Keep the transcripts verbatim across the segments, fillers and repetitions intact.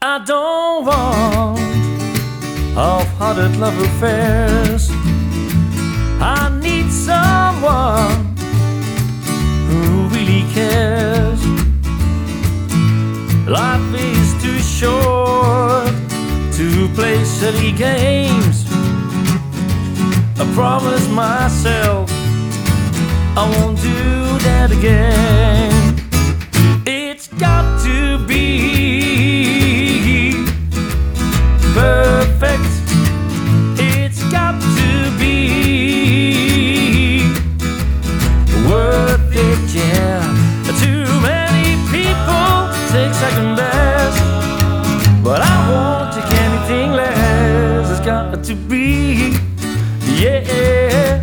I don't want half-hearted love affairs. I need someone who really cares. Life is too short to play silly games. I promise myself I won't do that again. It's got to be perfect. It's got to be worth it, yeah. Too many people take second best, but I won't take anything less. It's got to be, yeah,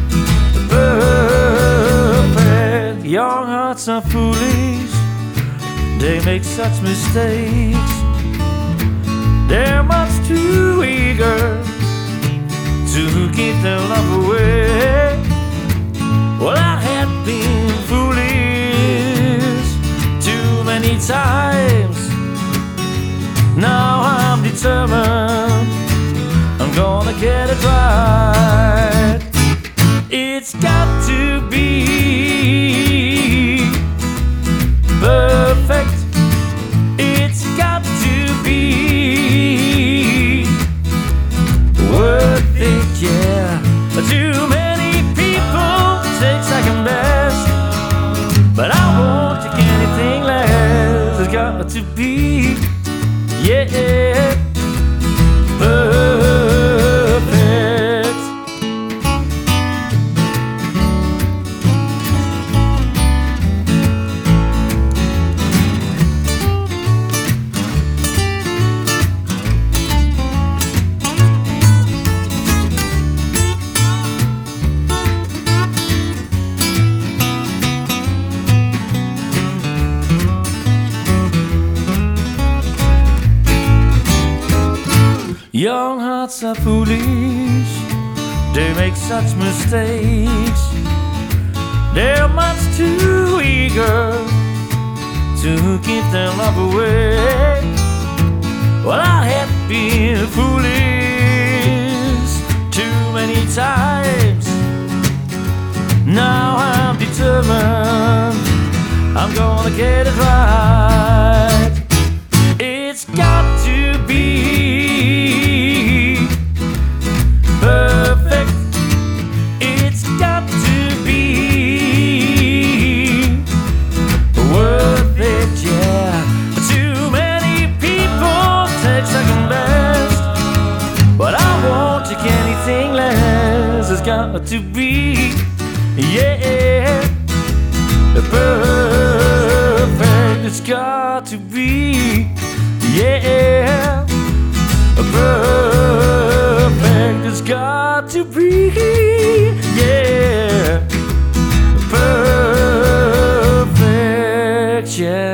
perfect. Young hearts are foolish, they make such mistakes. They're much too eager to give their love away. Well, I had been foolish too many times. Now I'm determined, I'm gonna get it right. It's got to be perfect. It's got to be worth it, yeah. Too many people take second best, but I won't take anything less. It's got to be, yeah, perfect. Young hearts are foolish, they make such mistakes. They're much too eager to give their love away. Well, I have been foolish too many times. Now I'm determined, I'm gonna get it right. It's got to be perfect. It's got to be worth it, yeah. Too many people take second best, but I won't take anything less. It's got to be, yeah, perfect. It's got to be, yeah, perfect. It's got to be, yeah, perfect, yeah.